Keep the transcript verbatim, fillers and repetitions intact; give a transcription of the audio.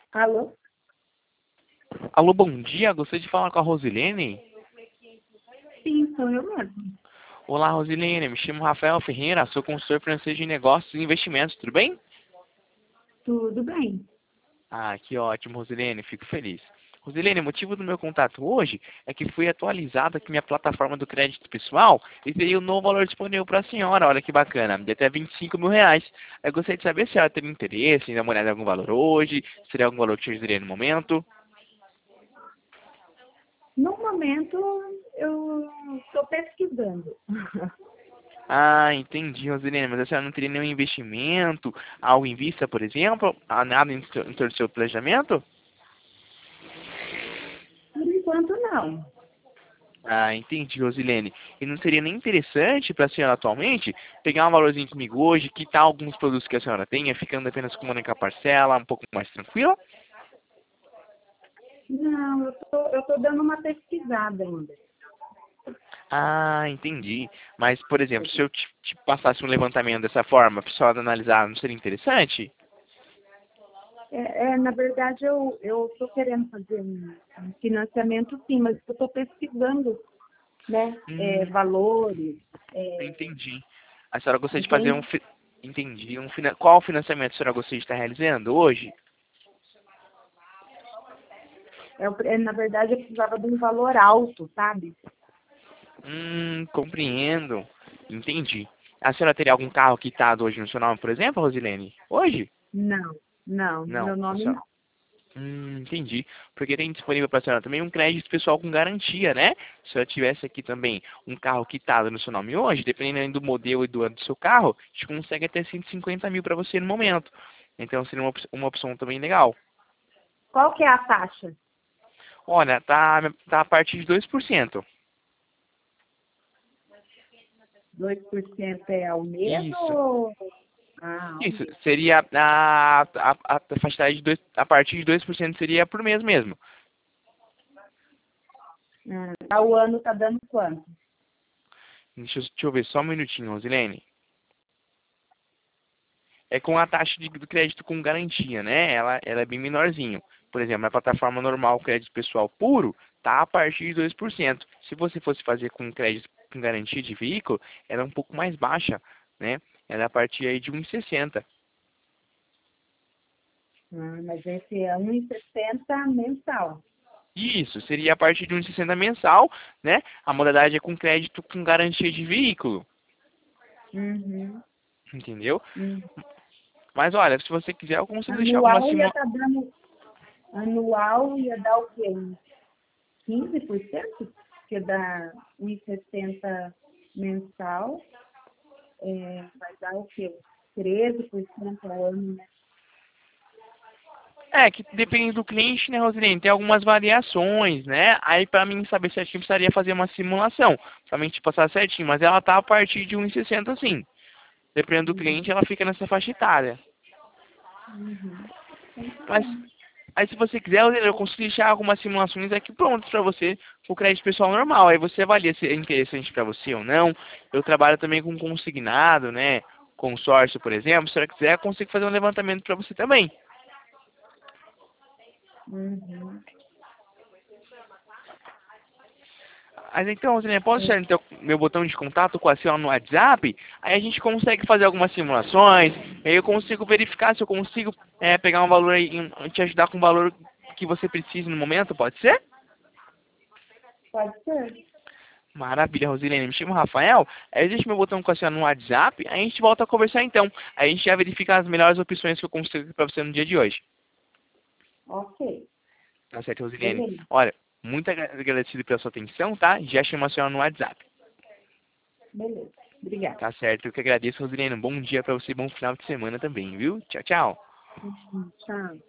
Alô? Alô, bom dia. Gostaria de falar com a Rosilene. Sim, sou eu mesmo. Olá, Rosilene. Me chamo Rafael Ferreira. Sou consultor financeiro de negócios e investimentos. Tudo bem? Tudo bem? Ah, que ótimo, Rosilene. Fico feliz. Rosilene, o motivo do meu contato hoje é que foi atualizada aqui minha plataforma do crédito pessoal e teria um novo valor disponível para a senhora. Olha que bacana, de até vinte e cinco mil reais. Eu gostaria de saber se a senhora teria interesse em dar uma olhada em algum valor hoje, se teria algum valor que te ajudaria no momento. No momento, eu estou pesquisando. Ah, entendi, Rosilene, mas a senhora não teria nenhum investimento, algo em vista, por exemplo? Ah, nada em ter- em torno do seu planejamento? Por enquanto, não. Ah, entendi, Rosilene. E não seria nem interessante para a senhora atualmente pegar um valorzinho comigo hoje, quitar alguns produtos que a senhora tenha, ficando apenas com uma única parcela, um pouco mais tranquila? Não, eu tô, eu tô dando uma pesquisada ainda. Ah, entendi. Mas, por exemplo, se eu te, te passasse um levantamento dessa forma, para a senhora analisar, não seria interessante? É, é, na verdade, eu eu estou querendo fazer um, um financiamento, sim, mas eu estou pesquisando, né? É, Hum, valores, é, entendi. A senhora gostaria de fazer um... entende? fi- Entendi. Um fina... Qual financiamento a senhora gostaria de estar realizando hoje? Eu, é, na verdade, eu precisava de um valor alto, sabe? Hum, compreendo. Entendi. A senhora teria algum carro quitado hoje no seu nome, por exemplo, Rosilene? Hoje? Não, não, Não. meu A nome senhora... não. Hum, entendi. Porque tem disponível para a senhora também um crédito pessoal com garantia, né? Se a senhora tivesse aqui também um carro quitado no seu nome hoje, dependendo do modelo e do ano do seu carro, a gente consegue até cento e cinquenta mil para você no momento. Então seria uma, op- uma opção também legal. Qual que é a taxa? Olha, tá, tá a partir de dois por cento. Dois por cento é ao mês Isso. ou... Ah, ao Isso, mês. seria a, a, a faixa etária de dois, a partir de dois por cento seria por mês mesmo. Ah, ao ano tá dando quanto? Deixa, eu- deixa eu ver só um minutinho, Rosilene. É com a taxa de, do crédito com garantia, né? Ela, ela é bem menorzinho. Por exemplo, na plataforma normal, crédito pessoal puro, tá a partir de dois por cento. Se você fosse fazer com crédito com garantia de veículo, ela é um pouco mais baixa, né? Ela é a partir aí de um vírgula sessenta. Ah, mas esse é um e sessenta mensal. Isso, seria a partir de um vírgula sessenta mensal, né? A modalidade é com crédito com garantia de veículo, Uhum, entendeu? uhum. Mas olha, se você quiser, eu consigo deixar alguma Anual ia simulação. estar dando... Anual ia dar o quê? Uns quinze por cento? Porque dá um e sessenta mensal, é, vai dar o quê? Treze por cento ao ano, né? É, que depende do cliente, né, Rosilene? Tem algumas variações, né? Aí pra mim saber certinho, precisaria fazer uma simulação. Pra mim te passar certinho, mas ela tá a partir de um vírgula sessenta sim. Dependendo do cliente, Uhum, ela fica nessa faixa etária. uhum. Então tá Mas bom. aí se você quiser, Rosilene, eu consigo deixar algumas simulações aqui prontas pra você, com o crédito pessoal normal. Aí você avalia se é interessante pra você ou não. Eu trabalho também com consignado, né? Consórcio, por exemplo. Se você quiser, eu consigo fazer um levantamento pra você também. Uhum. Mas então, Rosilene, posso É, deixar então, meu botão de contato com a senhora no WhatsApp? Aí a gente consegue fazer algumas simulações, aí eu consigo verificar se eu consigo é, pegar um valor aí, e te ajudar com o valor que você precisa no momento, pode ser? pode ser. Maravilha, Rosilene. Me chamo Rafael. Aí deixa meu botão com a senhora no WhatsApp, aí a gente volta a conversar então. Aí a gente já verifica as melhores opções que eu consigo para você no dia de hoje. Ok, Tá certo, Rosilene? beleza. Olha, muito agra- agradecido pela sua atenção, tá? Já chamo a senhora no WhatsApp. Beleza. Obrigada. Tá certo, eu que agradeço, Rosilene. Um bom dia pra você, bom final de semana também, viu? Tchau, tchau. Uhum, tchau.